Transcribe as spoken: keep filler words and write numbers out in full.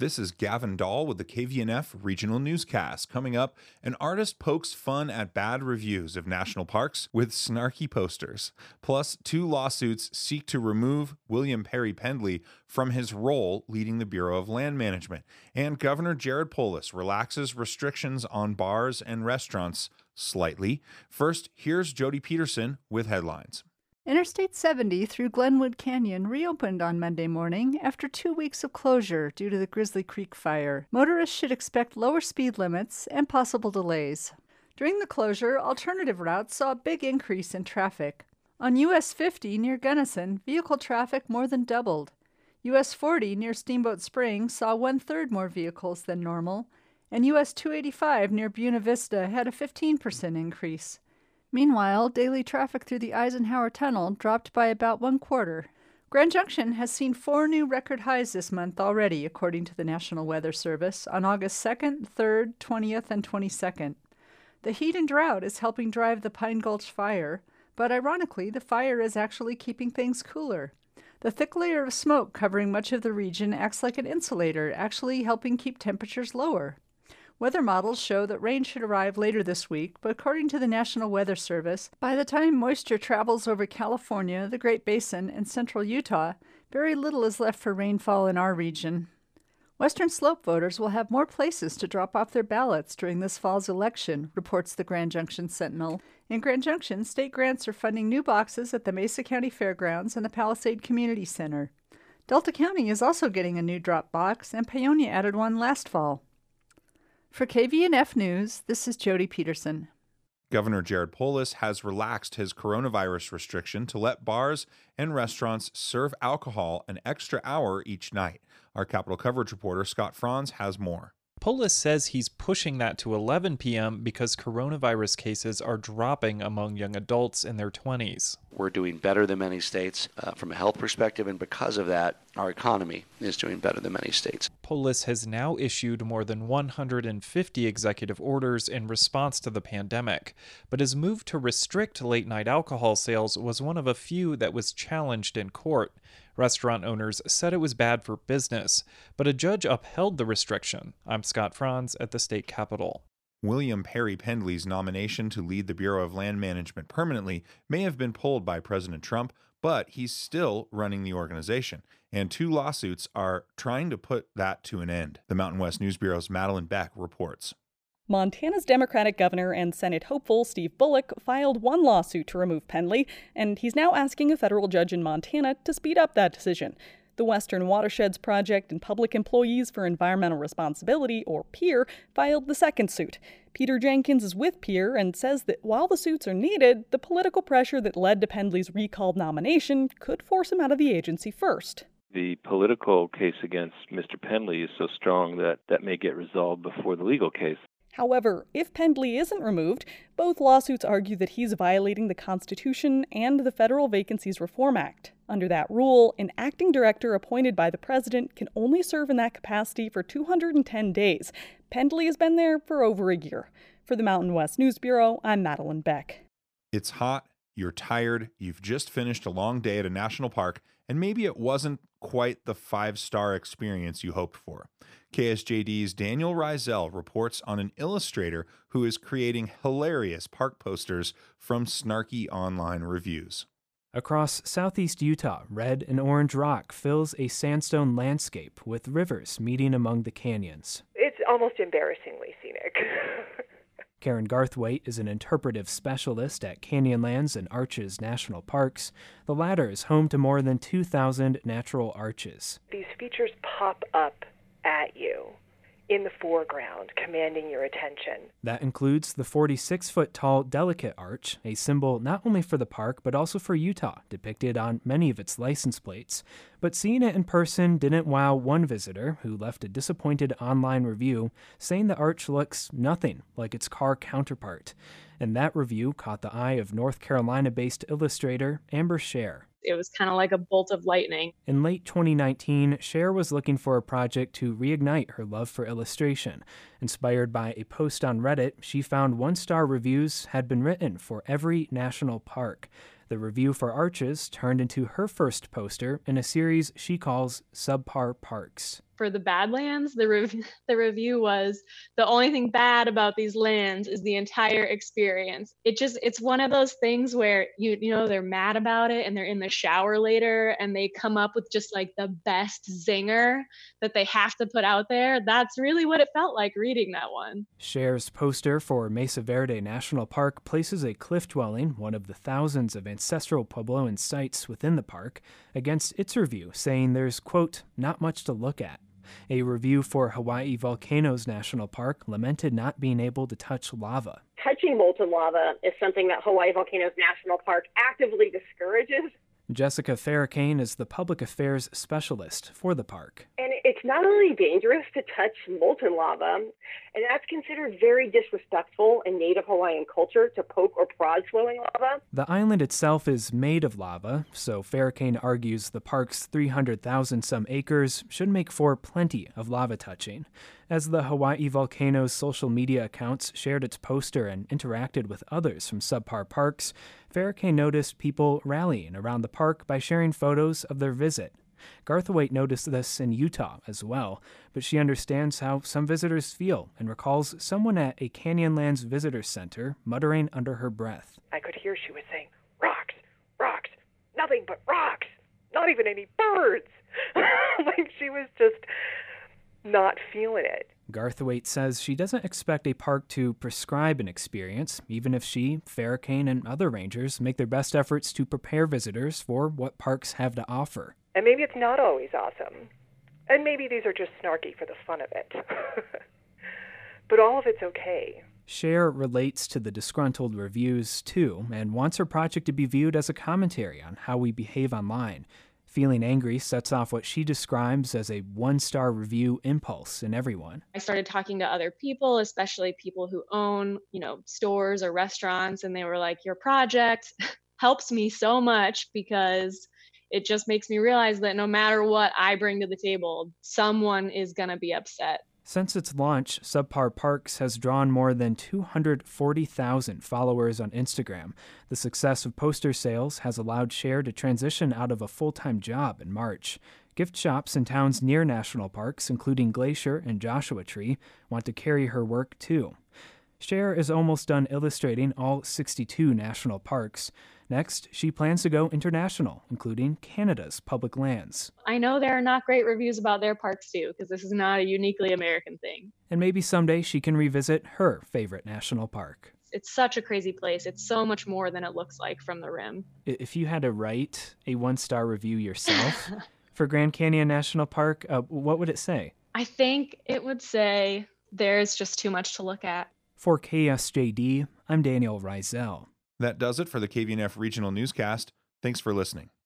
This is Gavin Dahl with the K V N F Regional Newscast. Coming up, an artist pokes fun at bad reviews of national parks with snarky posters. Plus, two lawsuits seek to remove William Perry Pendley from his role leading the Bureau of Land Management. And Governor Jared Polis relaxes restrictions on bars and restaurants slightly. First, here's Jody Peterson with headlines. Interstate seventy through Glenwood Canyon reopened on Monday morning after two weeks of closure due to the Grizzly Creek fire. Motorists should expect lower speed limits and possible delays. During the closure, alternative routes saw a big increase in traffic. On U S fifty near Gunnison, vehicle traffic more than doubled. U S forty near Steamboat Springs saw one-third more vehicles than normal, and U S two eighty-five near Buena Vista had a fifteen percent increase. Meanwhile, daily traffic through the Eisenhower Tunnel dropped by about one quarter. Grand Junction has seen four new record highs this month already, according to the National Weather Service, on August second, third, twentieth, and twenty-second. The heat and drought is helping drive the Pine Gulch fire, but ironically, the fire is actually keeping things cooler. The thick layer of smoke covering much of the region acts like an insulator, actually helping keep temperatures lower. Weather models show that rain should arrive later this week, but according to the National Weather Service, by the time moisture travels over California, the Great Basin, and central Utah, very little is left for rainfall in our region. Western Slope voters will have more places to drop off their ballots during this fall's election, reports the Grand Junction Sentinel. In Grand Junction, state grants are funding new boxes at the Mesa County Fairgrounds and the Palisade Community Center. Delta County is also getting a new drop box, and Paonia added one last fall. For K V N F News, this is Jody Peterson. Governor Jared Polis has relaxed his coronavirus restriction to let bars and restaurants serve alcohol an extra hour each night. Our Capitol coverage reporter Scott Franz has more. Polis says he's pushing that to eleven p.m. because coronavirus cases are dropping among young adults in their twenties. We're doing better than many states uh, from a health perspective, and because of that, our economy is doing better than many states. Polis has now issued more than one hundred fifty executive orders in response to the pandemic, but his move to restrict late-night alcohol sales was one of a few that was challenged in court. Restaurant owners said it was bad for business, but a judge upheld the restriction. I'm Scott Franz at the state capitol. William Perry Pendley's nomination to lead the Bureau of Land Management permanently may have been pulled by President Trump, but he's still running the organization, and two lawsuits are trying to put that to an end. The Mountain West News Bureau's Madeline Beck reports. Montana's Democratic governor and Senate hopeful Steve Bullock filed one lawsuit to remove Pendley, and he's now asking a federal judge in Montana to speed up that decision. The Western Watersheds Project and Public Employees for Environmental Responsibility, or PEER, filed the second suit. Peter Jenkins is with PEER and says that while the suits are needed, the political pressure that led to Pendley's recalled nomination could force him out of the agency first. The political case against Mister Pendley is so strong that that may get resolved before the legal case. However, if Pendley isn't removed, both lawsuits argue that he's violating the Constitution and the Federal Vacancies Reform Act. Under that rule, an acting director appointed by the president can only serve in that capacity for two hundred ten days. Pendley has been there for over a year. For the Mountain West News Bureau, I'm Madeline Beck. It's hot, you're tired, you've just finished a long day at a national park, and maybe it wasn't quite the five-star experience you hoped for. K S J D's Daniel Rizel reports on an illustrator who is creating hilarious park posters from snarky online reviews. Across southeast Utah, red and orange rock fills a sandstone landscape with rivers meeting among the canyons. It's almost embarrassingly scenic. Karen Garthwaite is an interpretive specialist at Canyonlands and Arches National Parks. The latter is home to more than two thousand natural arches. These features pop up at you in the foreground, commanding your attention. That includes the forty-six foot tall Delicate Arch, a symbol not only for the park but also for Utah, depicted on many of its license plates. But seeing it in person didn't wow one visitor, who left a disappointed online review saying the arch looks nothing like its car counterpart. And that review caught the eye of North Carolina-based illustrator Amber Scher. It was kind of like a bolt of lightning. In late twenty nineteen, Scher was looking for a project to reignite her love for illustration. Inspired by a post on Reddit, she found one-star reviews had been written for every national park. The review for Arches turned into her first poster in a series she calls Subpar Parks. for the Badlands, the rev- the review was, the only thing bad about these lands is the entire experience. It just, it's one of those things where you you know they're mad about it and they're in the shower later and they come up with just like the best zinger that they have to put out there. That's really what it felt like reading that one. Cher's poster for Mesa Verde National Park places a cliff dwelling, one of the thousands of ancestral Puebloan sites within the park, against its review, saying there's, quote, not much to look at. A review for Hawaii Volcanoes National Park lamented not being able to touch lava. Touching molten lava is something that Hawaii Volcanoes National Park actively discourages. Jessica Farrakane is the public affairs specialist for the park. And it's not only dangerous to touch molten lava, and that's considered very disrespectful in Native Hawaiian culture to poke or prod flowing lava. The island itself is made of lava, so Farrakane argues the park's three hundred thousand some acres should make for plenty of lava touching. As the Hawaii Volcanoes social media accounts shared its poster and interacted with others from subpar parks, Farrakane noticed people rallying around the park by sharing photos of their visit. Garthwaite noticed this in Utah as well, but she understands how some visitors feel and recalls someone at a Canyonlands Visitor Center muttering under her breath. I could hear she was saying, rocks, rocks, nothing but rocks, not even any birds. Like she was just not feeling it. Garthwaite says she doesn't expect a park to prescribe an experience, even if she, Farrakane, and other rangers make their best efforts to prepare visitors for what parks have to offer. And maybe it's not always awesome. And maybe these are just snarky for the fun of it. But all of it's okay. Cher relates to the disgruntled reviews, too, and wants her project to be viewed as a commentary on how we behave online. Feeling Angry sets off what she describes as a one-star review impulse in everyone. I started talking to other people, especially people who own, you know, stores or restaurants, and they were like, your project helps me so much because it just makes me realize that no matter what I bring to the table, someone is going to be upset. Since its launch, Subpar Parks has drawn more than two hundred forty thousand followers on Instagram. The success of poster sales has allowed Cher to transition out of a full-time job in March. Gift shops in towns near national parks, including Glacier and Joshua Tree, want to carry her work too. Cher is almost done illustrating all sixty-two national parks. Next, she plans to go international, including Canada's public lands. I know there are not great reviews about their parks too, because this is not a uniquely American thing. And maybe someday she can revisit her favorite national park. It's such a crazy place. It's so much more than it looks like from the rim. If you had to write a one-star review yourself for Grand Canyon National Park, uh, what would it say? I think it would say, there's just too much to look at. For K S J D, I'm Daniel Reisel. That does it for the K V N F Regional Newscast. Thanks for listening.